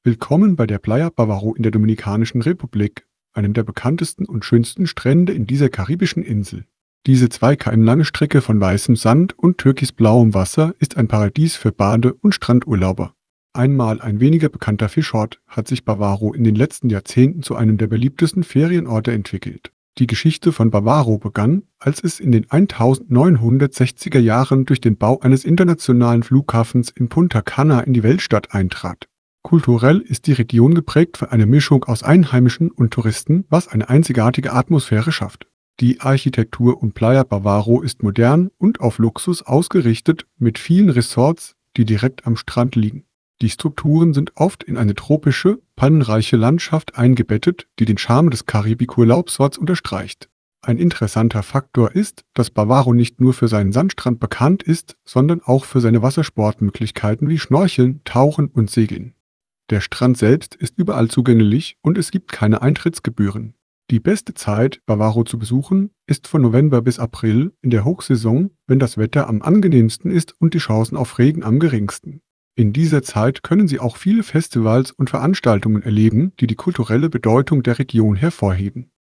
Willkommen bei der Playa Bavaro in der Dominikanischen Republik, einem der bekanntesten und schönsten Strände in dieser karibischen Insel. Diese 2 km lange Strecke von weißem Sand und türkisblauem Wasser ist ein Paradies für Bade- und Strandurlauber. Einmal ein weniger bekannter Fischort hat sich Bavaro in den letzten Jahrzehnten zu einem der beliebtesten Ferienorte entwickelt. Die Geschichte von Bavaro begann, als es in den 1960er Jahren durch den Bau eines internationalen Flughafens in Punta Cana in die Weltstadt eintrat. Kulturell ist die Region geprägt von einer Mischung aus Einheimischen und Touristen, was eine einzigartige Atmosphäre schafft. Die Architektur um Playa Bavaro ist modern und auf Luxus ausgerichtet, mit vielen Resorts, die direkt am Strand liegen. Die Strukturen sind oft in eine tropische, palmenreiche Landschaft eingebettet, die den Charme des Karibikurlaubsorts unterstreicht. Ein interessanter Faktor ist, dass Bavaro nicht nur für seinen Sandstrand bekannt ist, sondern auch für seine Wassersportmöglichkeiten wie Schnorcheln, Tauchen und Segeln. Der Strand selbst ist überall zugänglich und es gibt keine Eintrittsgebühren. Die beste Zeit, Bavaro zu besuchen, ist von November bis April in der Hochsaison, wenn das Wetter am angenehmsten ist und die Chancen auf Regen am geringsten. In dieser Zeit können Sie auch viele Festivals und Veranstaltungen erleben, die die kulturelle Bedeutung der Region hervorheben.